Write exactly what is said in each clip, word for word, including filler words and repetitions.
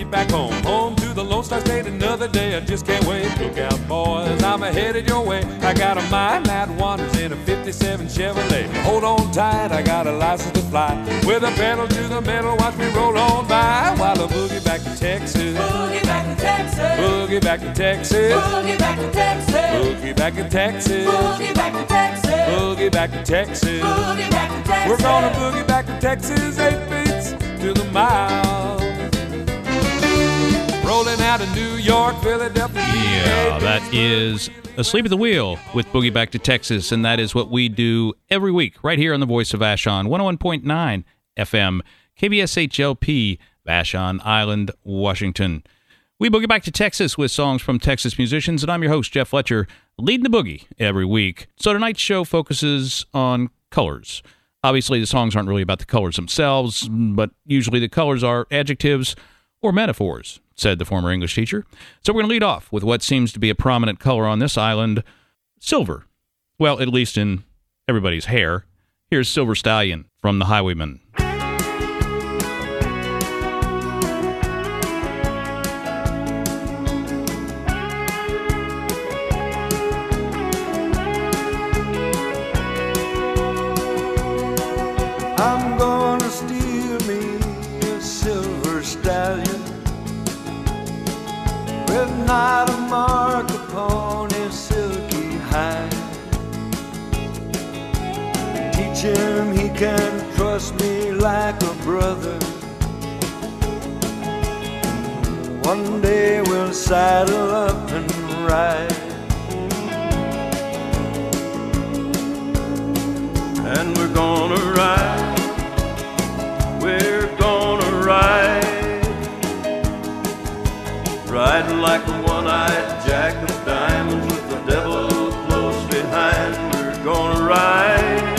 boogie back home, home to the Lone Star State. Another day, I just can't wait. Look out, boys, I'm headed your way. I got a mind that wanders in a fifty-seven Chevrolet. Hold on tight, I got a license to fly. With a pedal to the metal, watch me roll on by while I boogie back to Texas. Boogie back to Texas. Boogie back to Texas. Boogie back to Texas. Boogie back to Texas. Boogie back to Texas. Boogie back to Texas. Boogie back to Texas. We're gonna boogie back to Texas, eight beats to the mile. Rolling out of New York, Philadelphia. Yeah, that is Asleep at the Wheel with Boogie Back to Texas, and that is what we do every week right here on the Voice of Vashon, one oh one point nine F M, K B S H L P, Vashon Island, Washington. We boogie back to Texas with songs from Texas musicians, and I'm your host, Jeff Fletcher, leading the boogie every week. So tonight's show focuses on colors. Obviously, the songs aren't really about the colors themselves, but usually the colors are adjectives or metaphors, said the former English teacher. So we're going to lead off with what seems to be a prominent color on this island, silver. Well, at least in everybody's hair. Here's Silver Stallion from the Highwaymen. I'm gonna steal me a silver stallion with not a mark upon his silky hide. Teach him he can trust me like a brother. One day we'll saddle up and ride. And we're gonna ride, we're gonna ride, riding like a one-eyed jack of diamonds with the devil close behind. We're gonna ride.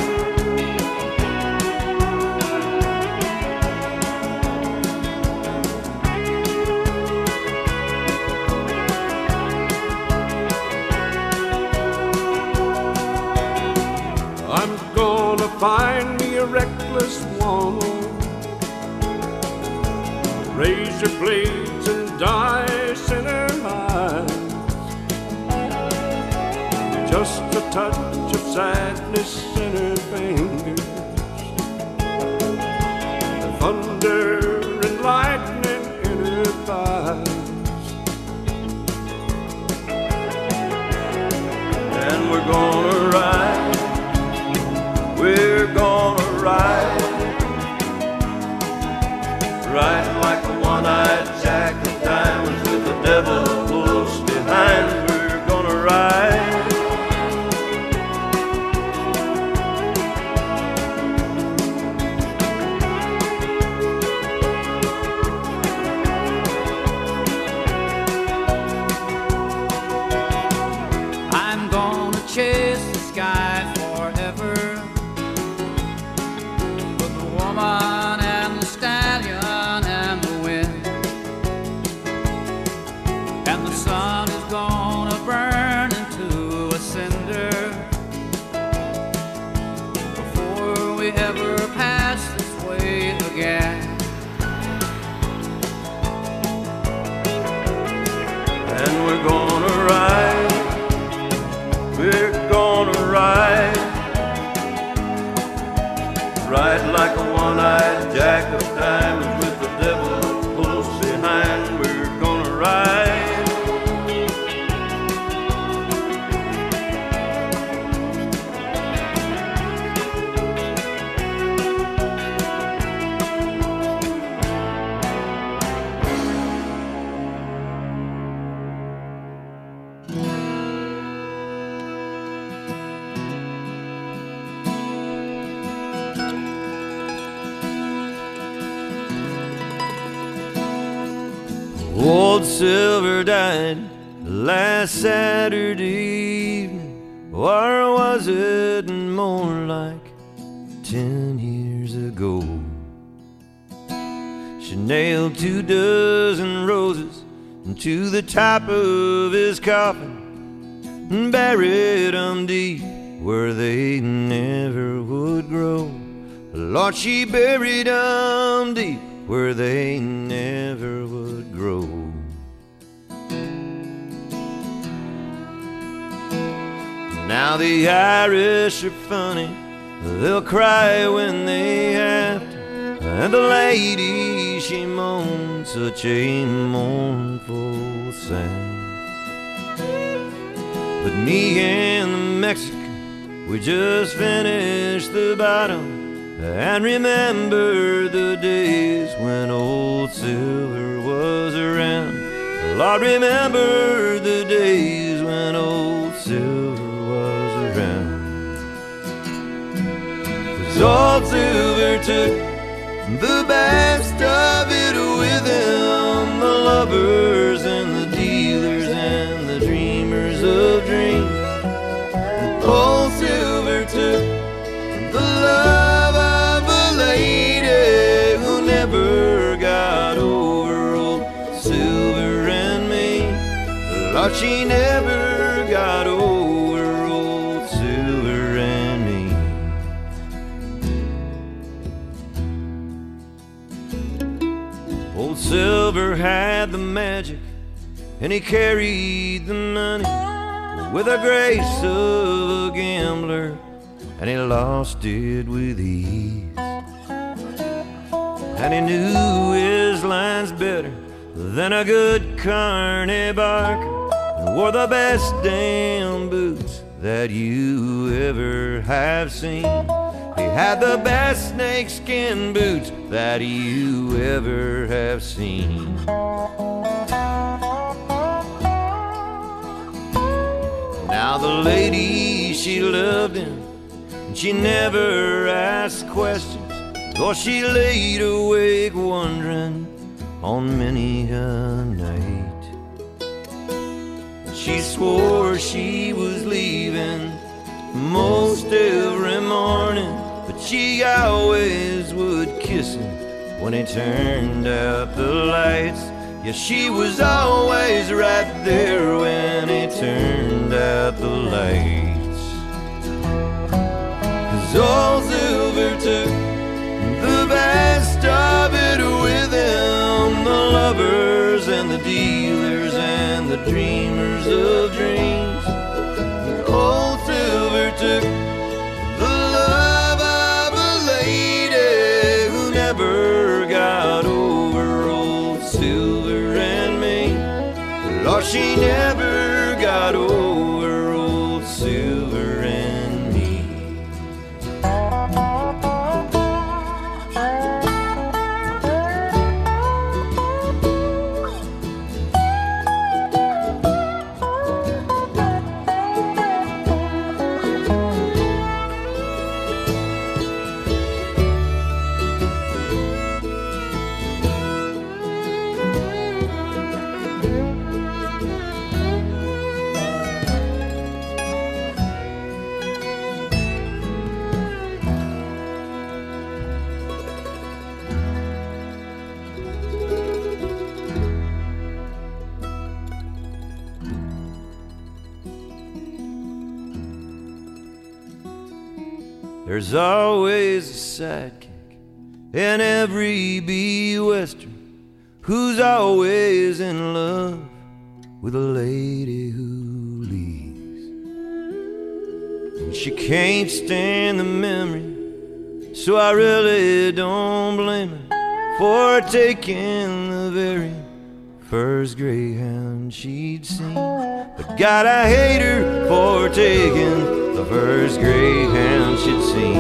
I'm gonna find me a reckless woman, razor blades and dice in her eyes, just a touch of sadness in her fingers, thunder and lightning in her thighs. And we're gonna ride, we're gonna ride, riding like a one-eyed jack of diamonds with the devil close behind. We're gonna ride. I'm gonna chase the sky forever with the woman and the stallion and the wind, and the sun is gonna burn into a cinder before we ever pass this way again. And we're gonna ride, we're gonna ride, ride like a one-eyed jack of diamonds with the devil close behind. We're gonna ride. Old Silver died last Saturday evening, or was it more like ten years ago? She nailed two dozen roses to the top of his coffin and buried 'em deep where they never would grow. Lord, she buried 'em deep where they never would grow. Now the Irish are funny, they'll cry when they have to, and the lady, she moans such a mournful sound. But me and the Mexican, we just finished the bottle and remember the days when old Silver was around. Lord, remember the days when old Silver was around. 'Cause old Silver took the best of it with him, the lovers and the dealers and the dreamers of dreams. And old Silver took the love of a lady who never got over old Silver and me. Lord, she never got over old Silver and me. Old Silver had the magic and he carried the money with the grace of a gambler, and he lost it with ease. And he knew his lines better than a good carny barker, and wore the best damn boots that you ever have seen. He had the best snakeskin boots that you ever have seen. Now the lady, she loved him, and she never asked questions, though she laid awake wondering on many a night. She swore she was leaving most every morning, but she always would kiss him when he turned out the lights. Yeah, she was always right there when he turned out the lights. 'Cause old Silver took the best of it with him, the lovers and the dealers and the dreamers of dreams. And old Silver took the love of a lady who never got over old Silver and me. Lord, she never got over old Silver and me. There's always a sidekick in every B Western who's always in love with a lady who leaves. And she can't stand the memory, so I really don't blame her for taking the very first greyhound she'd seen. But God, I hate her for taking the first greyhound she'd seen.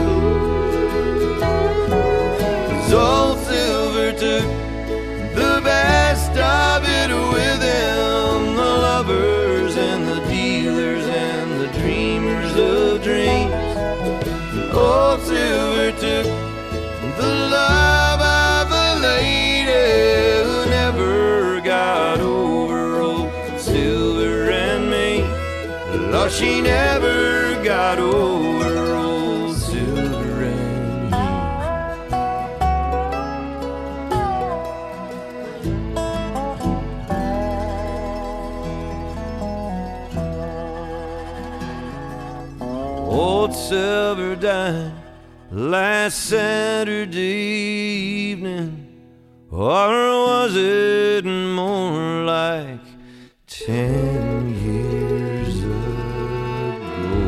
'Cause old Silver took the best of it with him, the lovers and the dealers and the dreamers of dreams. And old Silver took the love of a lady who never got over old Silver and me. Lord, she never got over old Silver and me. Old Silver died last Saturday evening or was it more like ten years ago?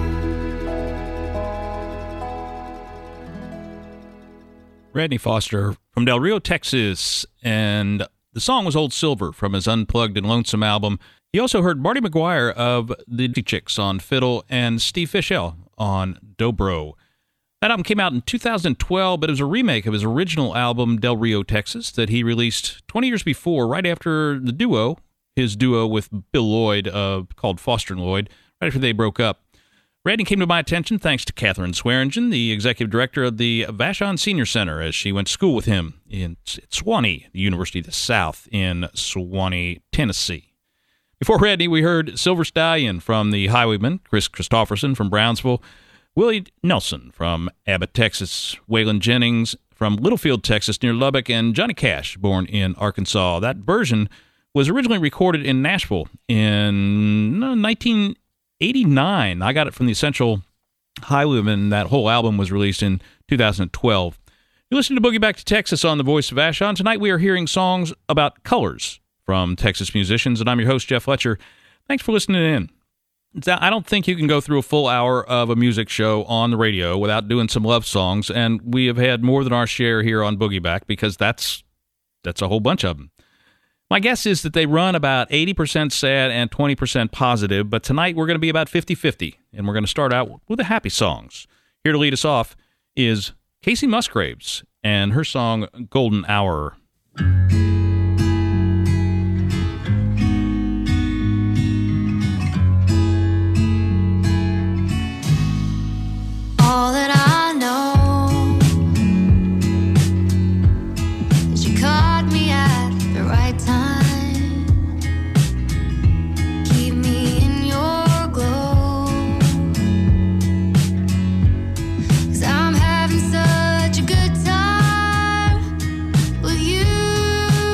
Radney Foster from Del Rio, Texas, and the song was Old Silver from his Unplugged and Lonesome album. You also heard Marty McGuire of the Chicks on fiddle and Steve Fischel on dobro. That album came out in two thousand twelve, but it was a remake of his original album, Del Rio, Texas, that he released twenty years before, right after the duo, his duo with Bill Lloyd, uh, called Foster and Lloyd, right after they broke up. Radney came to my attention thanks to Catherine Swearingen, the executive director of the Vashon Senior Center, as she went to school with him in Sewanee, the University of the South in Sewanee, Tennessee. Before Radney, we heard Silver Stallion from the Highwaymen, Chris Christopherson from Brownsville, Willie Nelson from Abbott, Texas, Waylon Jennings from Littlefield, Texas, near Lubbock, and Johnny Cash, born in Arkansas. That version was originally recorded in Nashville in nineteen eighty-nine. I got it from the Essential Highwaymen. That whole album was released in two thousand twelve. You listen to Boogie Back to Texas on the Voice of Vashon. Tonight we are hearing songs about colors from Texas musicians, and I'm your host, Jeff Fletcher. Thanks for listening in. I don't think you can go through a full hour of a music show on the radio without doing some love songs, and we have had more than our share here on Boogie Back because that's that's a whole bunch of them. My guess is that they run about eighty percent sad and twenty percent positive, but tonight we're going to be about fifty-fifty, and we're going to start out with the happy songs. Here to lead us off is Casey Musgraves and her song Golden Hour. All that I know is you caught me at the right time. Keep me in your glow, 'cause I'm having such a good time with you.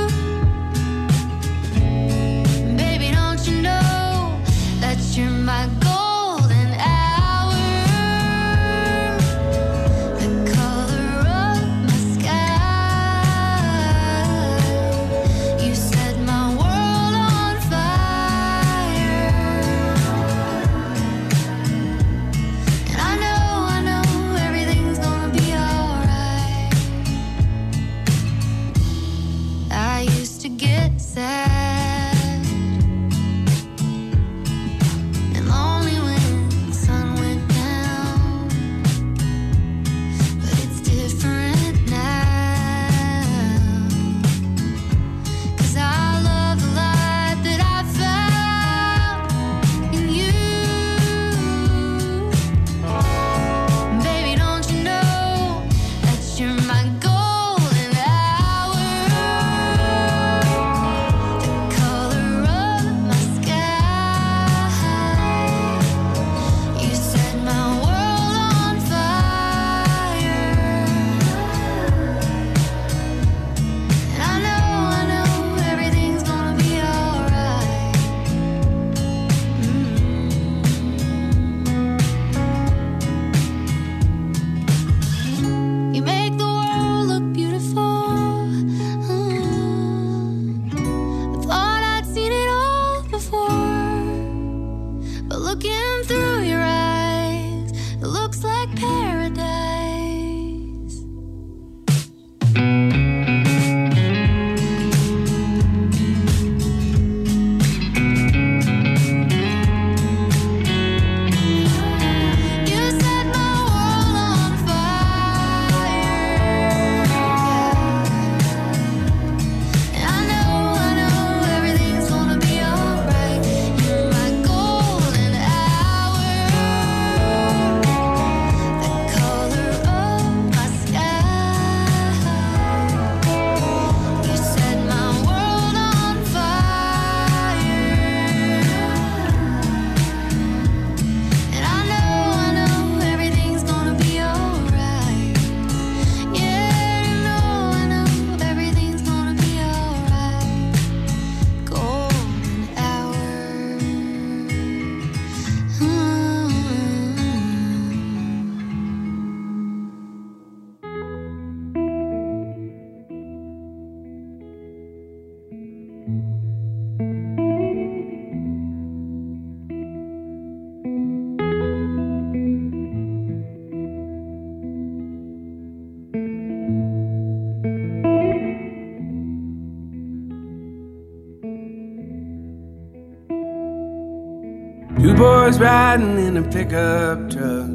was riding in a pickup truck,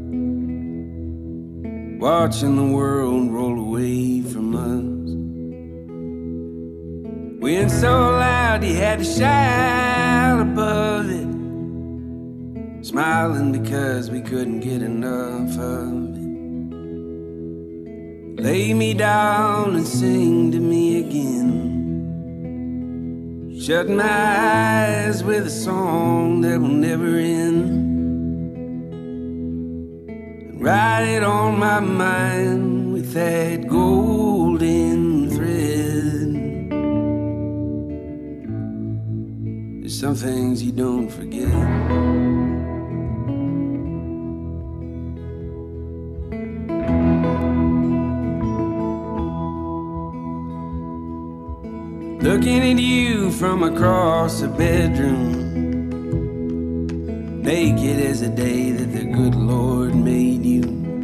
watching the world roll away from us. Wind so loud you had to shout above it, smiling because we couldn't get enough of it. Lay me down and sing to me again. Shut my eyes with a song that will never end. And write it on my mind with that golden thread. There's some things you don't forget. Looking at you from across the bedroom, naked as the day that the good Lord made you.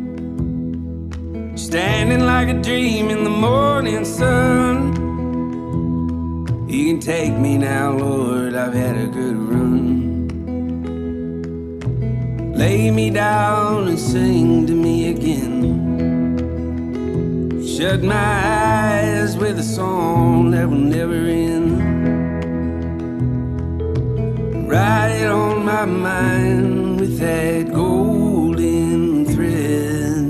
Standing like a dream in the morning sun. You can take me now, Lord, I've had a good run. Lay me down and sing to me again. Shut my eyes with a song that will never end. Write it on my mind with that golden thread.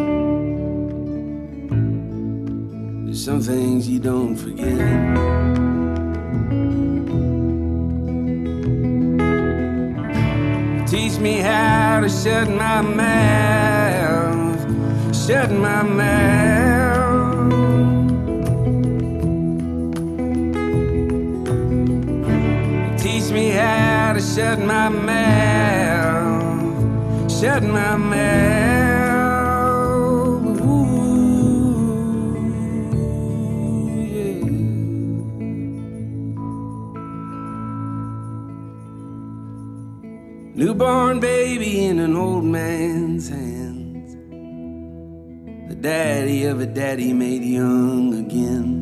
There's some things you don't forget. Teach me how to shut my mouth, shut my mouth. Teach me how to shut my mouth, shut my mouth. Ooh, yeah. Newborn baby in an old man's hands, the daddy of a daddy made young again.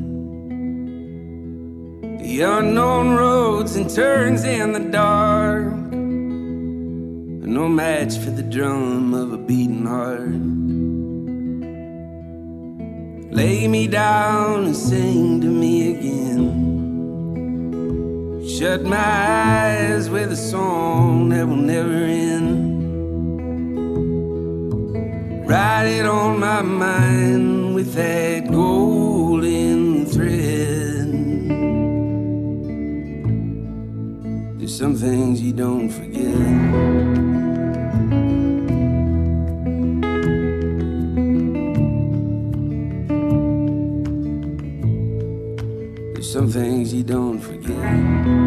The unknown roads and turns in the dark are no match for the drum of a beating heart. Lay me down and sing to me again. Shut my eyes with a song that will never end. Write it on my mind with that golden thread. There's some things you don't forget. There's some things you don't forget.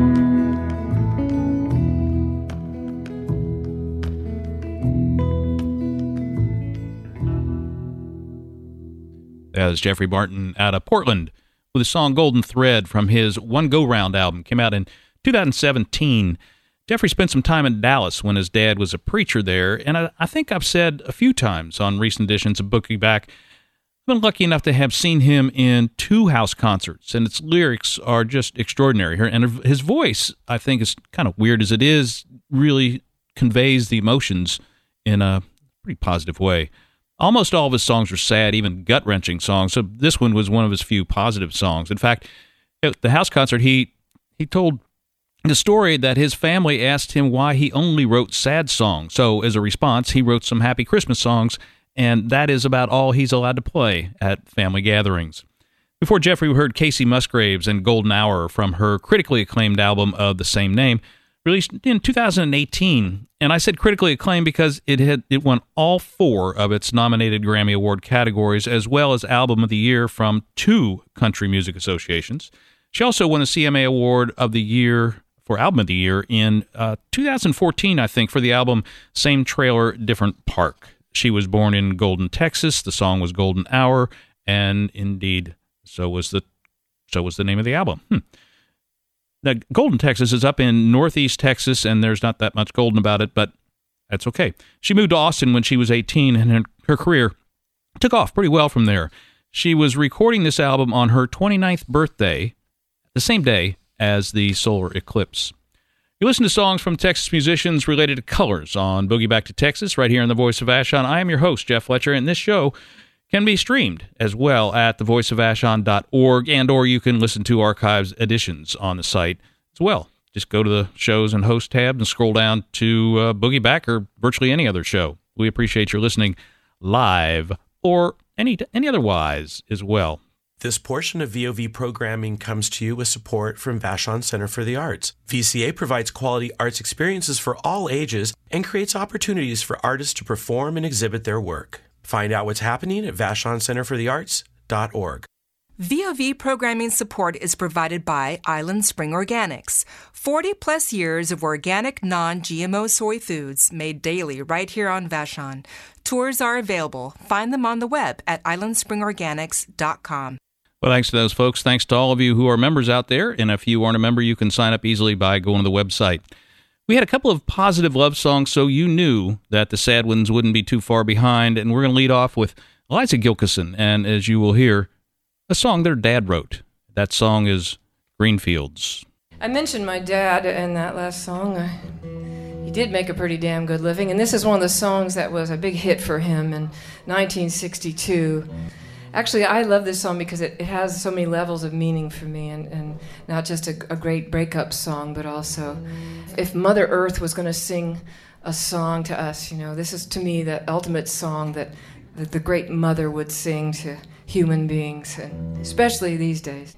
That was Jeffrey Martin out of Portland with the song Golden Thread from his One Go Round album. Came out in two thousand seventeen. Jeffrey spent some time in Dallas when his dad was a preacher there, and I, I think I've said a few times on recent editions of Boogie Back, I've been lucky enough to have seen him in two house concerts, and its lyrics are just extraordinary. And his voice, I think, is kind of weird as it is, really conveys the emotions in a pretty positive way. Almost all of his songs are sad, even gut-wrenching songs, so this one was one of his few positive songs. In fact, at the house concert, he he told the story that his family asked him why he only wrote sad songs. So as a response, he wrote some happy Christmas songs, and that is about all he's allowed to play at family gatherings. Before Jeffrey, we heard Casey Musgraves and Golden Hour from her critically acclaimed album of the same name, released in two thousand eighteen. And I said critically acclaimed because it had it won all four of its nominated Grammy Award categories, as well as Album of the Year from two country music associations. She also won a C M A Award of the Year for Album of the Year in uh, two thousand fourteen, I think, for the album Same Trailer, Different Park. She was born in Golden, Texas. The song was Golden Hour, and indeed, so was the so was the name of the album. Hmm. Now, Golden, Texas is up in northeast Texas, and there's not that much golden about it, but that's okay. She moved to Austin when she was eighteen, and her, her career took off pretty well from there. She was recording this album on her twenty-ninth birthday, the same day as the solar eclipse. You listen to songs from Texas musicians related to colors on Boogie Back to Texas right here on The Voice of Vashon. I am your host, Jeff Fletcher, and this show can be streamed as well at the voice of vashon dot org, and or you can listen to archives editions on the site as well. Just go to the shows and host tab and scroll down to uh, Boogie Back or virtually any other show. We appreciate your listening live or any any otherwise as well. This portion of V O V programming comes to you with support from Vashon Center for the Arts. V C A provides quality arts experiences for all ages and creates opportunities for artists to perform and exhibit their work. Find out what's happening at vashon center for the arts dot org. V O V programming support is provided by Island Spring Organics. forty plus years of organic, non-G M O soy foods made daily right here on Vashon. Tours are available. Find them on the web at island spring organics dot com. Well, thanks to those folks. Thanks to all of you who are members out there. And if you aren't a member, you can sign up easily by going to the website. We had a couple of positive love songs, so you knew that the sad ones wouldn't be too far behind. And we're going to lead off with Eliza Gilkyson. And as you will hear, a song their dad wrote. That song is Greenfields. I mentioned my dad in that last song. I, he did make a pretty damn good living. And this is one of the songs that was a big hit for him in nineteen sixty-two. Actually, I love this song because it, it has so many levels of meaning for me, and, and not just a, a great breakup song, but also if Mother Earth was going to sing a song to us, you know, this is to me the ultimate song that, that the great mother would sing to human beings, and especially these days.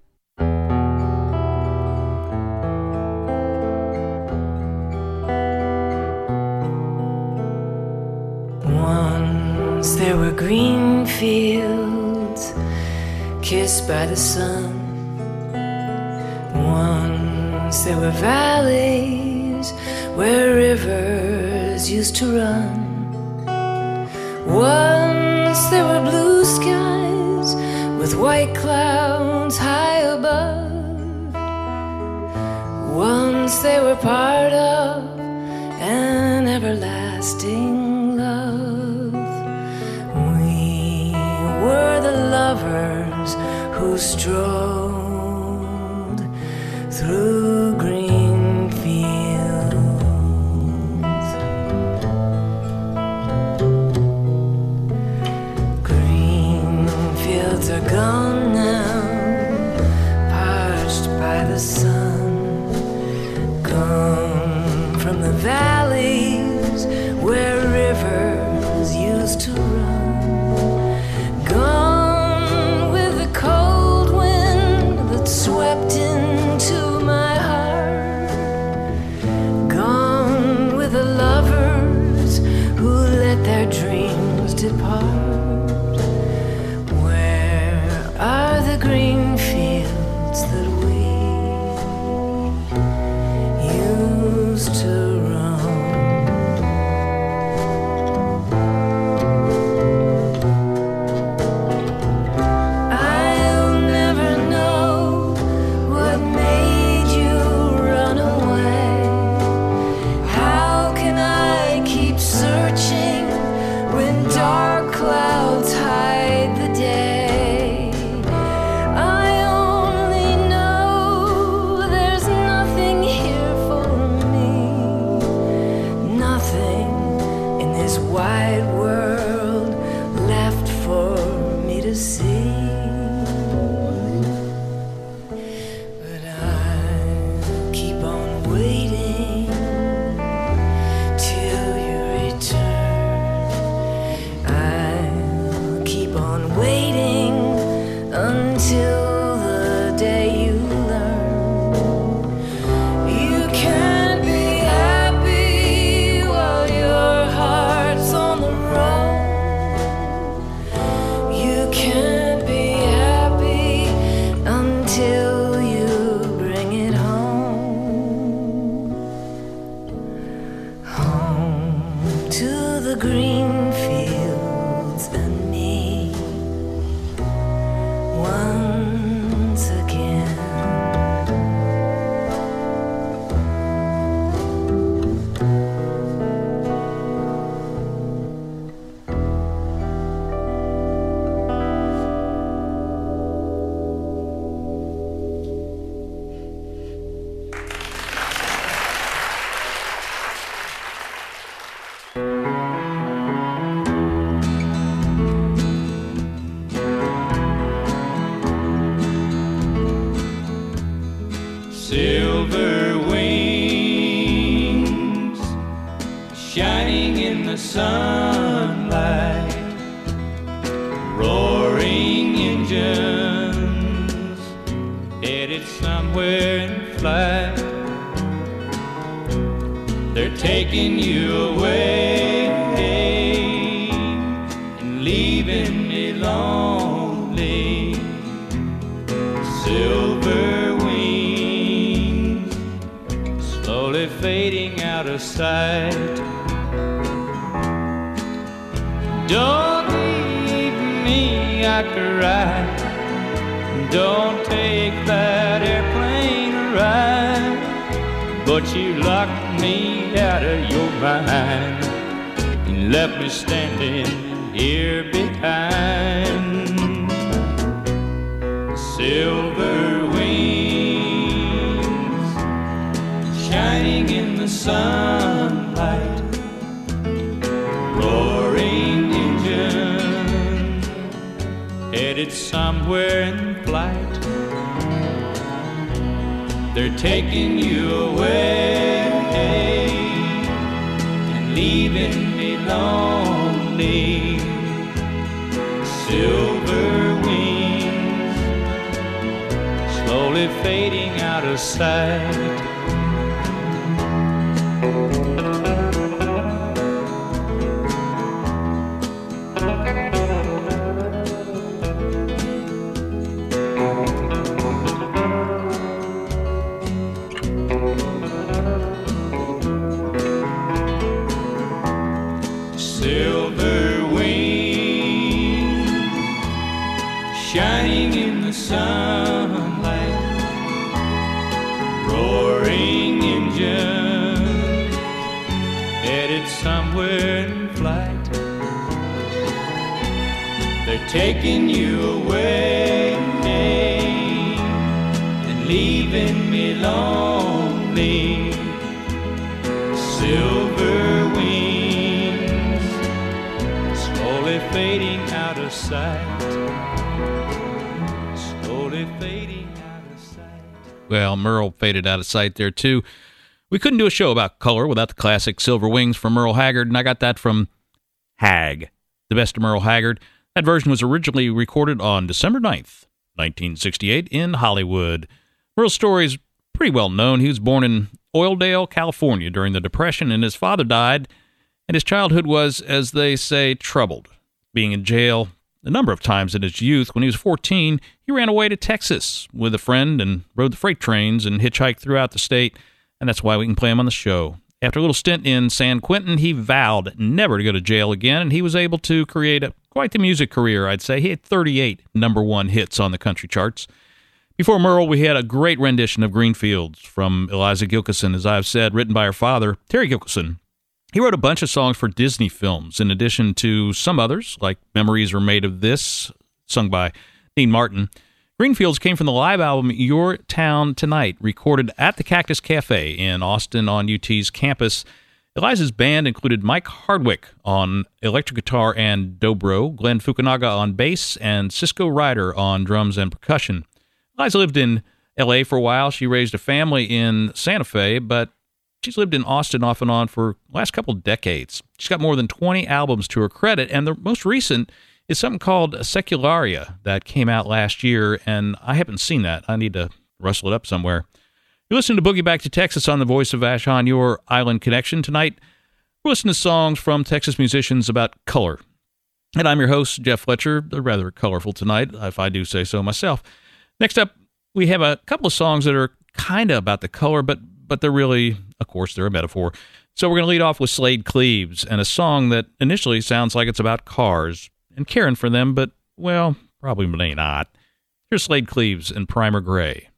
Once there were green fields kissed by the sun. Once there were valleys where rivers used to run. Once there were blue skies with white clouds high above. Once they were part of an everlasting love. We were the lovers who strolled through green fields. Green fields are gone now, parched by the sun, gone from the valleys where rivers used to run, gone with the cold wind that swept into my heart, gone with the lovers who let their dreams depart. Where are the green fields that we used to run? I'll never know what made you run away. How can I keep searching when dark clouds hide the day? I only know there's nothing here for me, nothing in this wide world left for me to see. But I'll keep on waiting till you return. I'll keep on waiting until the day you learn you can't be happy while your heart's on the road. You can't be happy until you bring it home. Home to the green fields and me once again. in the sunlight, roaring engines headed somewhere in flight. They're taking you away and leaving me lonely. Silver wings slowly fading out of sight. Don't leave me, I cry. Don't take that airplane ride. But you locked me out of your mind and left me standing here behind. Silver wings shining in the sunlight, roaring engine headed somewhere in flight. They're taking you away and leaving me lonely. Silver wings slowly fading out of sight. Shining in the sunlight, roaring engine headed somewhere in flight. They're taking you away and leaving me lonely. Silver wings slowly fading out of sight. Well, Merle faded out of sight there, too. We couldn't do a show about color without the classic Silver Wings from Merle Haggard, and I got that from Hag, the best of Merle Haggard. That version was originally recorded on December ninth, nineteen sixty-eight, in Hollywood. Merle's story is pretty well known. He was born in Oildale, California during the Depression, and his father died, and his childhood was, as they say, troubled. Being in jail a number of times in his youth, when he was fourteen, he ran away to Texas with a friend and rode the freight trains and hitchhiked throughout the state, and that's why we can play him on the show. After a little stint in San Quentin, he vowed never to go to jail again, and he was able to create a, quite the music career, I'd say. He had thirty-eight number one hits on the country charts. Before Merle, we had a great rendition of Greenfields from Eliza Gilkyson, as I've said, written by her father, Terry Gilkyson. He wrote a bunch of songs for Disney films, in addition to some others, like Memories Are Made of This, sung by Dean Martin. Greenfields came from the live album Your Town Tonight, recorded at the Cactus Cafe in Austin on U T's campus. Eliza's band included Mike Hardwick on electric guitar and dobro, Glenn Fukunaga on bass, and Cisco Ryder on drums and percussion. Eliza lived in L A for a while. She raised a family in Santa Fe, but she's lived in Austin off and on for the last couple of decades. She's got more than twenty albums to her credit, and the most recent is something called Secularia that came out last year, and I haven't seen that. I need to rustle it up somewhere. You're listening to Boogie Back to Texas on the Voice of Vashon, your island connection. Tonight, we're listening to songs from Texas musicians about color. And I'm your host, Jeff Fletcher. They're rather colorful tonight, if I do say so myself. Next up, we have a couple of songs that are kind of about the color, but but they're really, of course, they're a metaphor. So we're going to lead off with Slade Cleaves and a song that initially sounds like it's about cars and caring for them, but, well, probably may not. Here's Slade Cleaves and Primer Gray.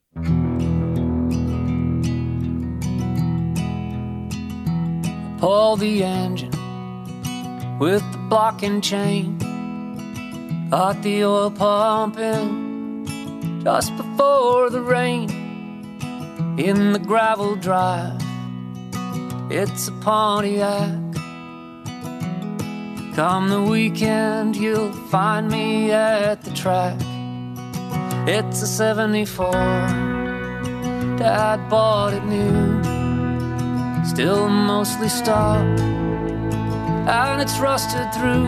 Pull the engine with the block and chain. Got the oil pumping just before the rain. In the gravel drive, it's a Pontiac. Come the weekend, you'll find me at the track. It's a seventy-four, Dad bought it new. Still mostly stock, and it's rusted through.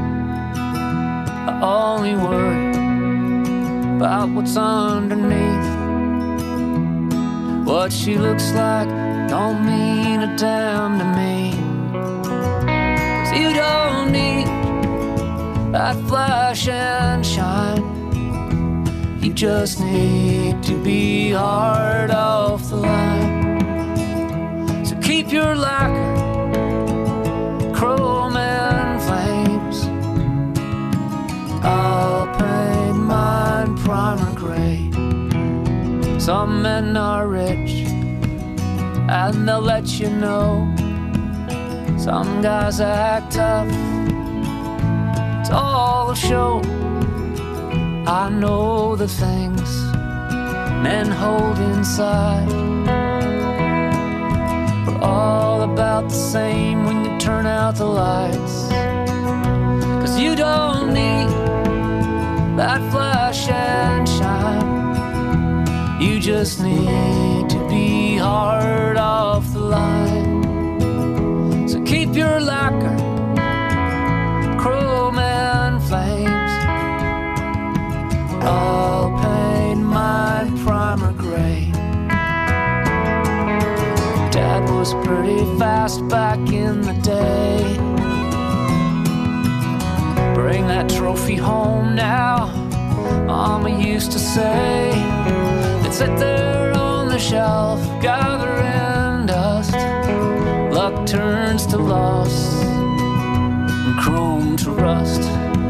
I only worry about what's underneath. What she looks like don't mean a damn to me. 'Cause you don't need that flash and shine. You just need to be hard off the line. So keep your lacquer, chrome and flames. I'll paint mine primer gray. Some men are rich and they'll let you know. Some guys act tough, it's all a show. I know the things men hold inside are all about the same when you turn out the lights. 'Cause you don't need that flash and shine. You just need to be hard off the line. So keep your lacquer, chrome and flames. I'll paint mine primer gray. Dad was pretty fast back in the day. Bring that trophy home now, Mama used to say. It'd sit there on the shelf, gathering dust. Luck turns to loss, and chrome to rust.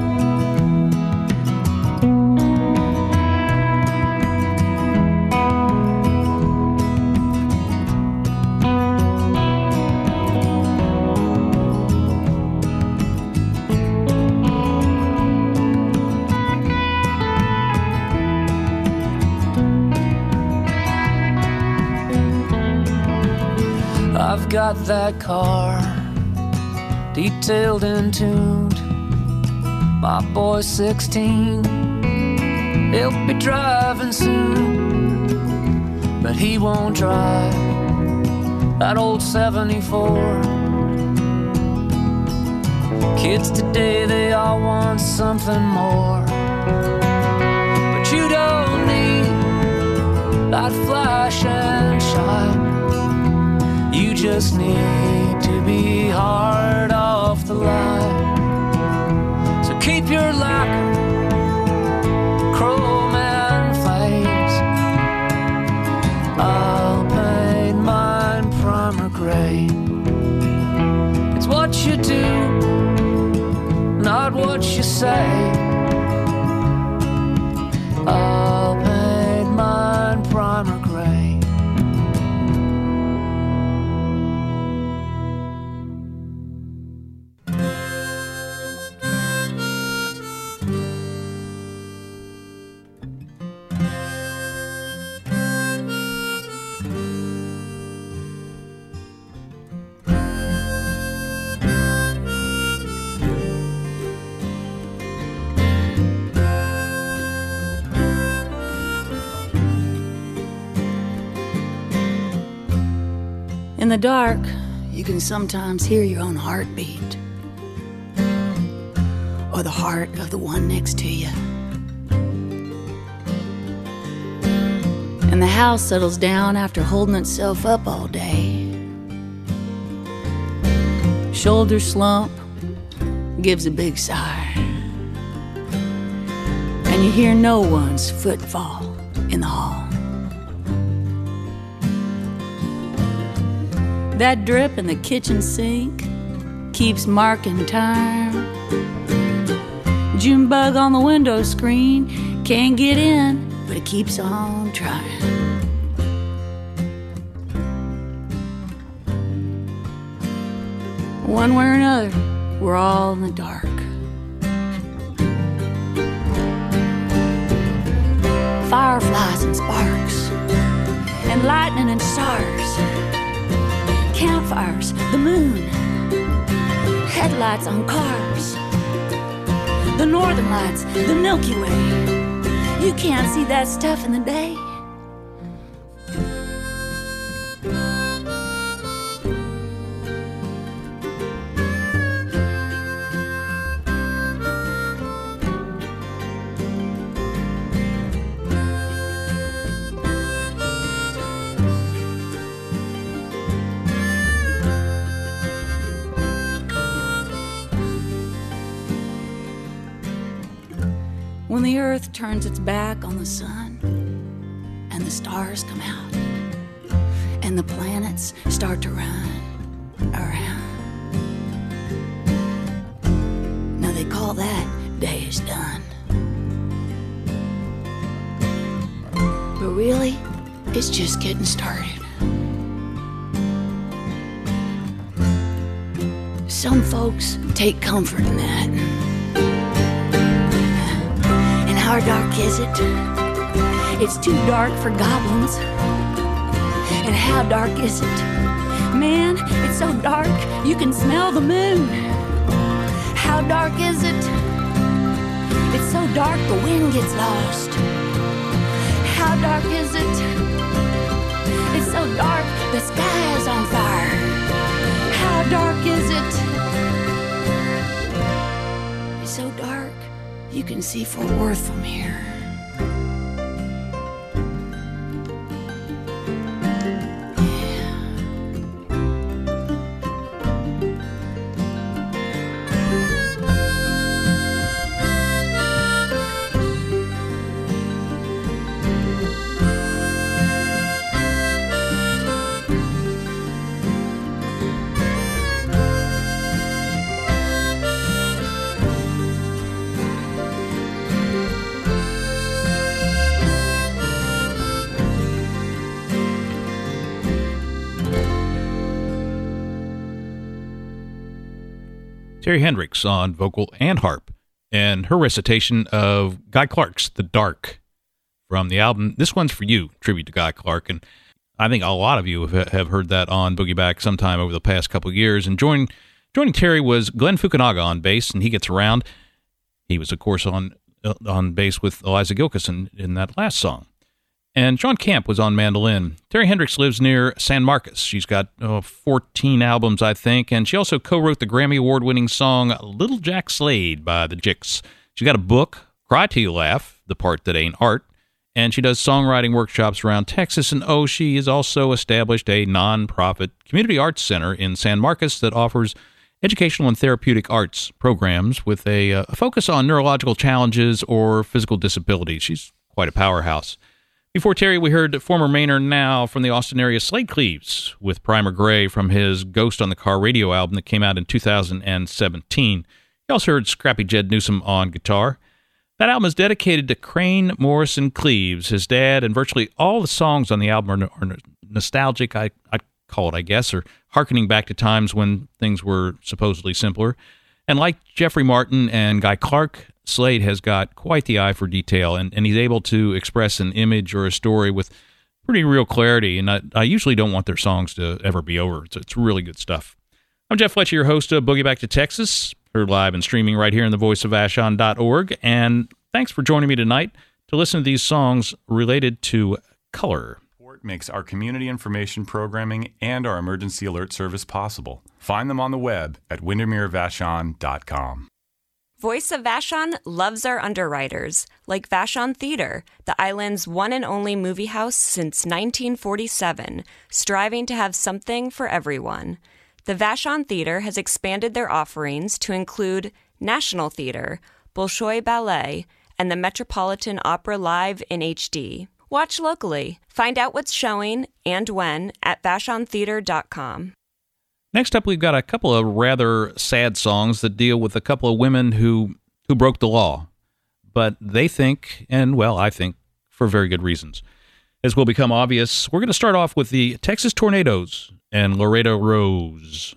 I've got that car detailed and tuned. My boy's sixteen, he'll be driving soon. But he won't drive that old seventy-four. Kids today, they all want something more. But you don't need that flash and shine. You just need to be hard off the line. So keep your lacquer, chrome and flames. I'll paint mine primer gray. It's what you do, not what you say. I'll paint mine primer gray. In the dark, you can sometimes hear your own heartbeat, or the heart of the one next to you. And the house settles down after holding itself up all day. Shoulder slump, gives a big sigh, and you hear no one's footfall in the hall. That drip in the kitchen sink keeps marking time. June bug on the window screen can't get in, but it keeps on trying. One way or another, we're all in the dark. Fireflies and sparks, and lightning and stars, campfires, the moon, headlights on cars, the northern lights, the Milky Way. You can't see that stuff in the day. when the earth turns its back on the sun and the stars come out and the planets start to run around. Now they call that day is done. But really, it's just getting started. Some folks take comfort in that. And how dark is it? It's too dark for goblins. And how dark is it? Man, it's so dark you can smell the moon. How dark is it? It's so dark the wind gets lost. How dark is it? It's so dark the sky is on fire. How dark is it? It's so dark you can see Fort Worth from here. Terry Hendricks on vocal and harp, and her recitation of Guy Clark's The Dark from the album This One's For You, tribute to Guy Clark. And I think a lot of you have, have heard that on Boogie Back sometime over the past couple of years. And join, joining Terry was Glenn Fukunaga on bass, and he gets around. He was, of course, on on bass with Eliza Gilkyson in that last song. And John Camp was on mandolin. Terry Hendricks lives near San Marcos. She's got oh, fourteen albums, I think, and she also co-wrote the Grammy Award-winning song Little Jack Slade by the Jicks. She's got a book, Cry Till You Laugh, The Part That Ain't Art, and she does songwriting workshops around Texas. And oh, she has also established a non-profit community arts center in San Marcos that offers educational and therapeutic arts programs with a, uh, a focus on neurological challenges or physical disabilities. She's quite a powerhouse. Before Terry, we heard former Mainer now from the Austin area Slade Cleaves with Primer Gray from his Ghost on the Car radio album that came out in two thousand seventeen. You also heard Scrappy Jed Newsom on guitar. That album is dedicated to Crane Morrison Cleaves, his dad, and virtually all the songs on the album are, are nostalgic, I, I'd call it, I guess, or hearkening back to times when things were supposedly simpler. And like Jeffrey Martin and Guy Clark, Slade has got quite the eye for detail, and, and he's able to express an image or a story with pretty real clarity, and I, I usually don't want their songs to ever be over. It's, it's really good stuff. I'm Jeff Fletcher, your host of Boogie Back to Texas, heard live and streaming right here on the voice of vashon dot org, and thanks for joining me tonight to listen to these songs related to color. Makes our community information programming and our emergency alert service possible. Find them on the web at windermere vashon dot com. Voice of Vashon loves our underwriters, like Vashon Theater, the island's one and only movie house since nineteen forty-seven, striving to have something for everyone. The Vashon Theater has expanded their offerings to include National Theater, Bolshoi Ballet, and the Metropolitan Opera Live in H D. Watch locally. Find out what's showing and when at vashon theater dot com. Next up, we've got a couple of rather sad songs that deal with a couple of women who, who broke the law. But they think, and well, I think, for very good reasons. As will become obvious, we're going to start off with the Texas Tornadoes and Loretta Rose.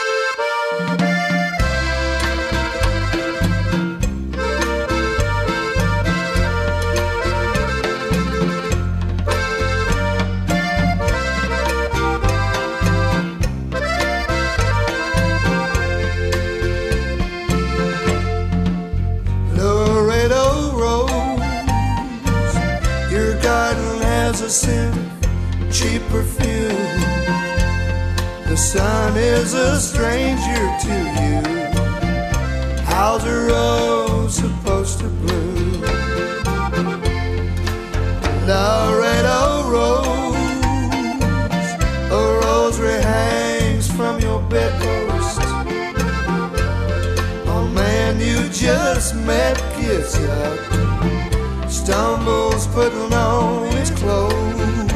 A scent, cheap perfume. The sun is a stranger to you. How's a rose supposed to bloom? Laredo rose, a rosary hangs from your bedpost. Oh man, you just met, kiss up. stumbles putting on his clothes.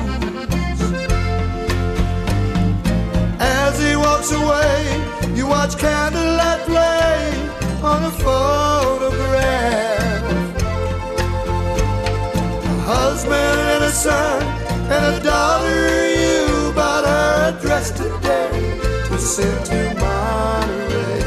As he walks away, you watch candlelight play on a photograph. A husband and a son and a daughter, you bought her a dress today to send to Monterey.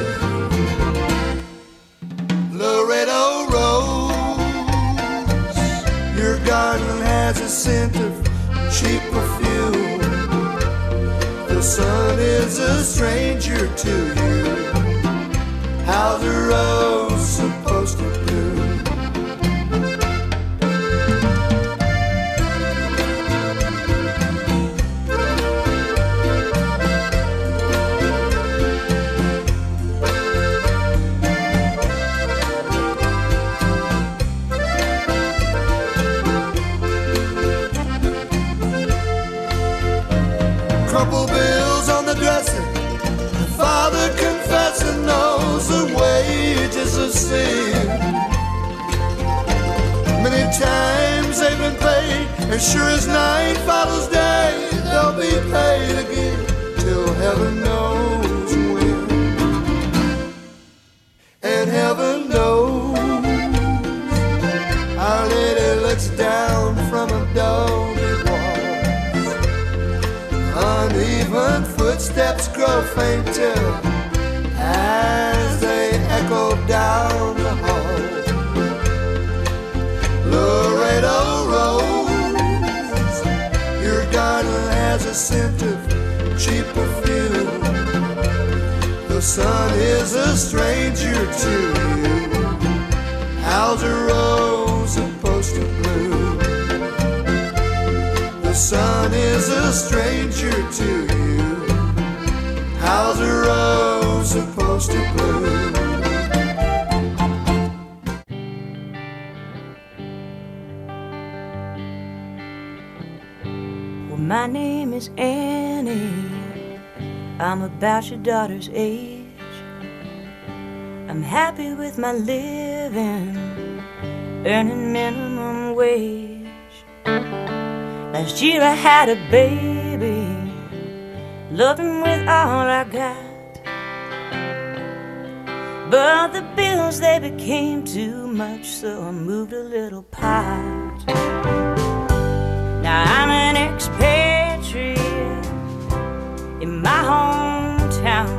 Laredo Rose, your garden has a scent of cheap perfume. The sun is a stranger to you. How's a rose supposed to bloom? Crumpled bills on the dresser, the father confessing knows the wages of sin. Many times they've been paid, as sure as night follows day, they'll be paid again till heaven knows when. And heaven knows Our Lady looks down from a adobe wall. Uneven footsteps grow fainter as they echo down the hall. Laredo Rose, your garden has a scent of cheap perfume. The sun is a stranger to you. How's a rose supposed to bloom? The sun is a stranger to you. How's a rose supposed to bloom? Well, my name is Annie. I'm about your daughter's age. I'm happy with my living, earning minimum wage. Last year I had a baby, loved him with all I got. But the bills, they became too much, so I moved a little pot. Now I'm an expatriate in my hometown,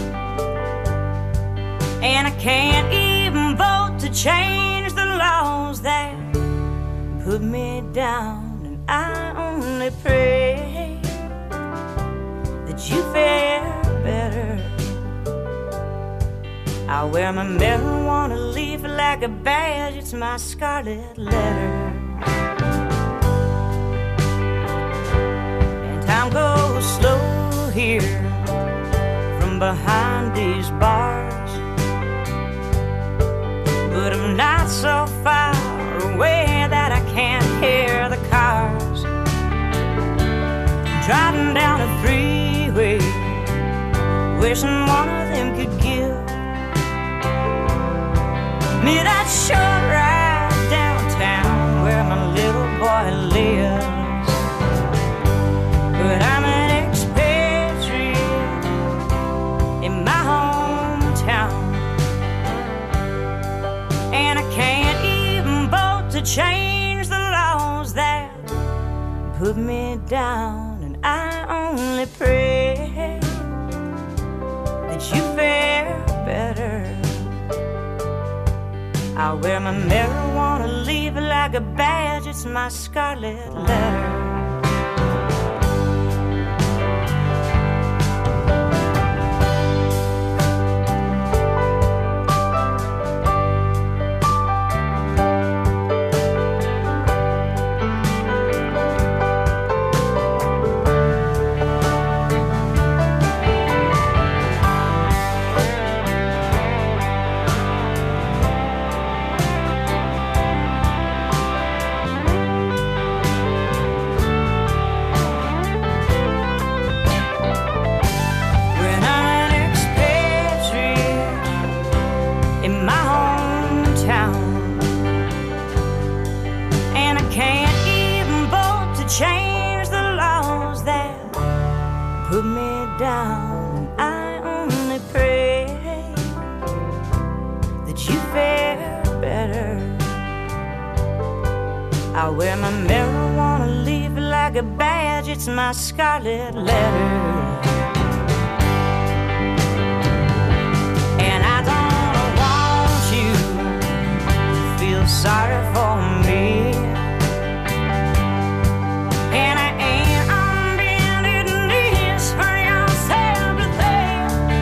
and I can't even vote to change the laws that put me down. And I only pray that you fare better. I wear my marijuana leaf like a badge, it's my scarlet letter. And time goes slow here from behind these bars, but I'm not so far away that I can't hear the cars driving down a freeway, wishing one of them could give me that short ride downtown where my little boy lives. But I'm an expatriate in my hometown, and I can't even vote to change the laws that put me down. And I only pray that you fare better. I wear my marijuana leaf like a badge, it's my scarlet letter. I wear my marijuana leaf like a badge, it's my scarlet letter. And I don't want you to feel sorry for me. And I ain't on bended knees for your sympathy.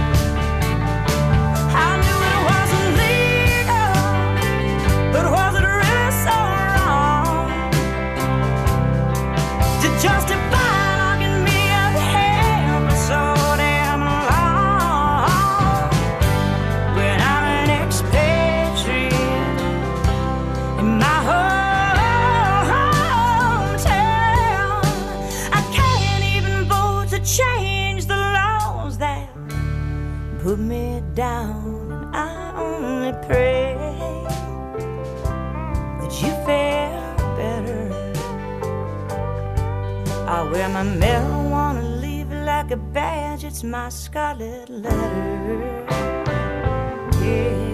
I knew it wasn't legal, but was it really so wrong to justify locking me up here for so damn long? When I'm an expatriate in my hometown, I can't even vote to change the laws that put me down. And I only pray that you fare better. I wear my marijuana leaf like a badge, it's my scarlet letter. Yeah.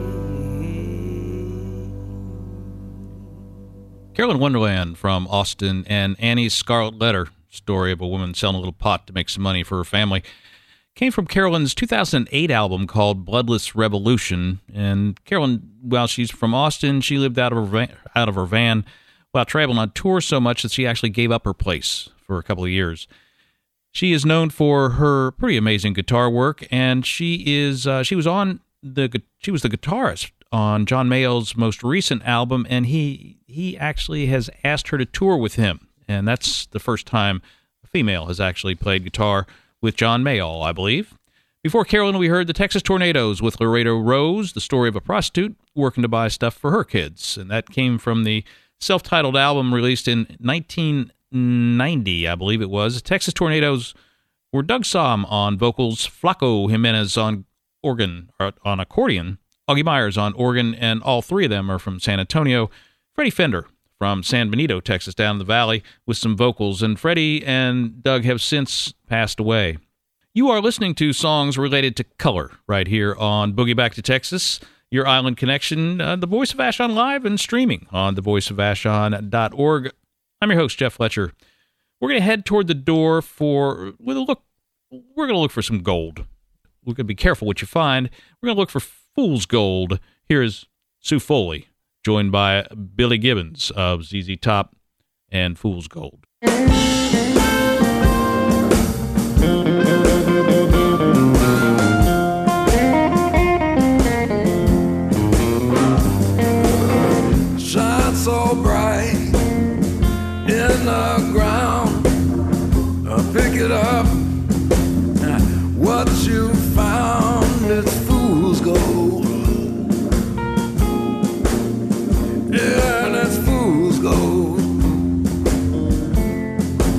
Carolyn Wonderland from Austin and Annie's Scarlet Letter, story of a woman selling a little pot to make some money for her family, came from Carolyn's two thousand eight album called Bloodless Revolution. And Carolyn, while she's from Austin, she lived out of her van, out of her van while traveling on tour so much that she actually gave up her place for a couple of years. She is known for her pretty amazing guitar work, and she is uh, she was on the she was the guitarist on John Mayall's most recent album, and he he actually has asked her to tour with him, and that's the first time a female has actually played guitar with John Mayall, I believe. Before Carolyn, we heard the Texas Tornadoes with Laredo Rose, the story of a prostitute working to buy stuff for her kids, and that came from the self-titled album released in nineteen ninety, I believe it was. Texas Tornadoes were Doug Somm on vocals, Flaco Jimenez on organ, or on accordion, Augie Myers on organ, and all three of them are from San Antonio. Freddie Fender from San Benito, Texas, down in the valley with some vocals, and Freddie and Doug have since passed away. You are listening to songs related to color right here on Boogie Back to Texas, your island connection, uh, the Voice of Vashon Live and streaming on the voice of vashon dot org. I'm your host, Jeff Fletcher. We're going to head toward the door for, with a look, we're going to look for some gold. We're going to be careful what you find. We're going to look for fool's gold. Here's Sue Foley, joined by Billy Gibbons of Z Z Top and Fool's Gold. Shine so bright in the ground, uh, pick it up. Uh, what you found is fool's gold. Yeah, that's fool's gold.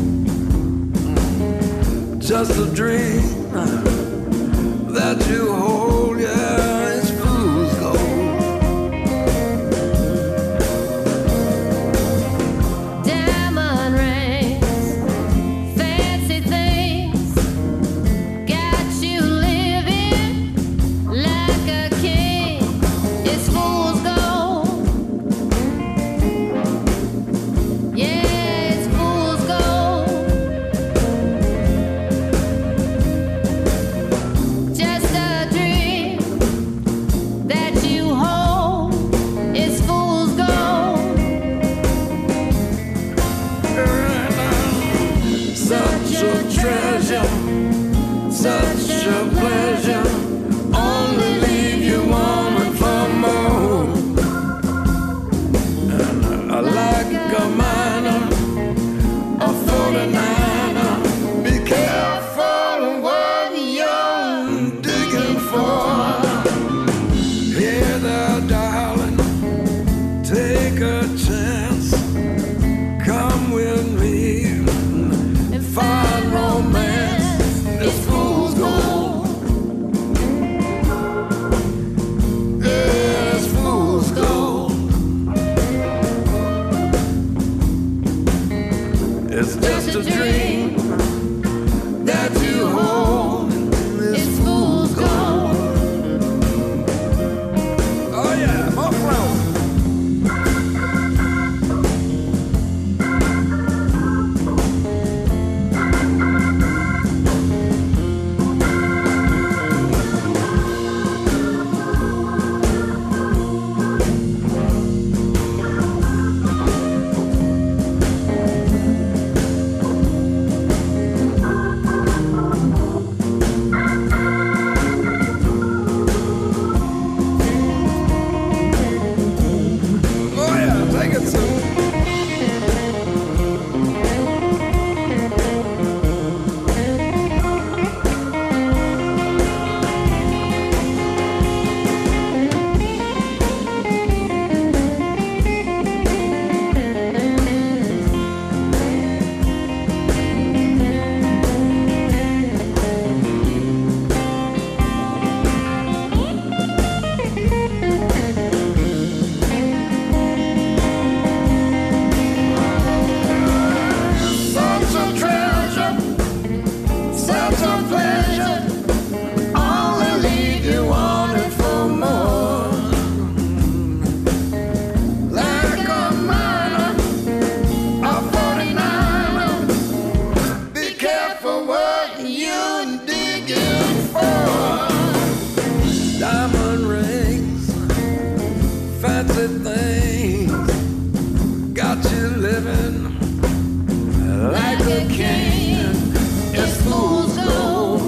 things got you living like a king. It's fool's gold.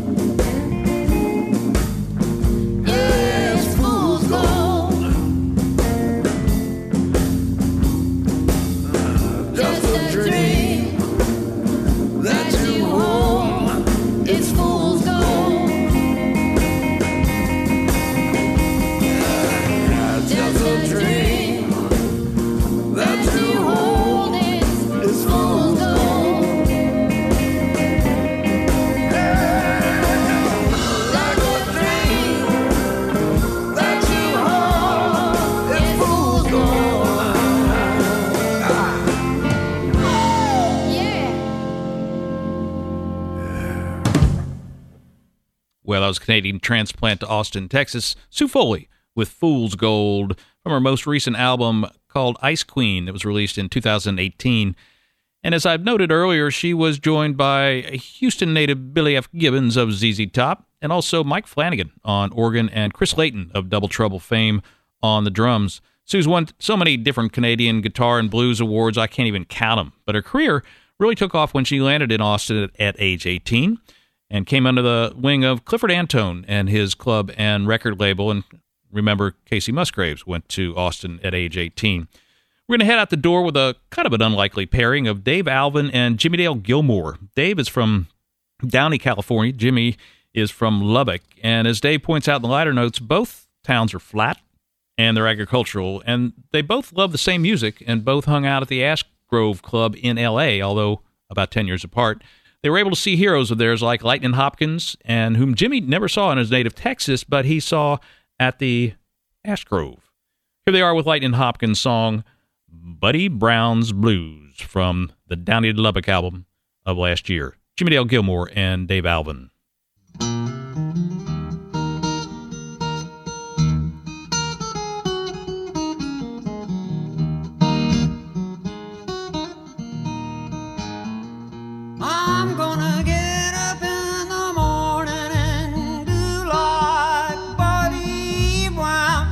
Yeah, it's fool's gold. Just a dream that you hold. It's fool's gold. Just a dream that you hold. It's fool's gold. Like a dream that you hold. It's fool's gold. Well, that was Canadian transplant to Austin, Texas, Sue Foley with Fool's Gold from her most recent album called Ice Queen that was released in two thousand eighteen. And as I've noted earlier, she was joined by Houston native Billy F. Gibbons of Z Z Top and also Mike Flanagan on organ and Chris Layton of Double Trouble fame on the drums. Sue's won so many different Canadian guitar and blues awards, I can't even count them. But her career really took off when she landed in Austin at, at age eighteen and came under the wing of Clifford Antone and his club and record label. And remember, Casey Musgraves went to Austin at age eighteen. We're going to head out the door with a kind of an unlikely pairing of Dave Alvin and Jimmy Dale Gilmore. Dave is from Downey, California. Jimmy is from Lubbock. And as Dave points out in the liner notes, both towns are flat and they're agricultural. And they both love the same music and both hung out at the Ash Grove Club in L A, although about ten years apart. They were able to see heroes of theirs like Lightnin' Hopkins, and whom Jimmy never saw in his native Texas, but he saw at the Ash Grove. Here they are with Lightnin' Hopkins' song, Buddy Brown's Blues, from the Downey to Lubbock album of last year. Jimmy Dale Gilmore and Dave Alvin. I'm gonna get up in the morning and do like Buddy Brown.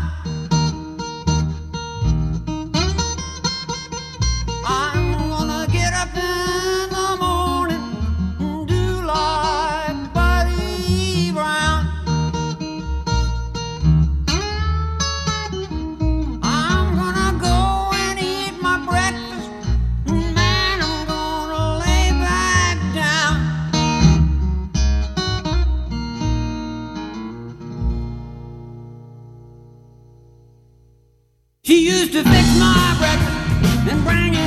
I'm gonna get up in the morning and do like Buddy Brown. I'm gonna go and eat my breakfast, and man, I'm gonna lay back down. He used to fix my breakfast and bring it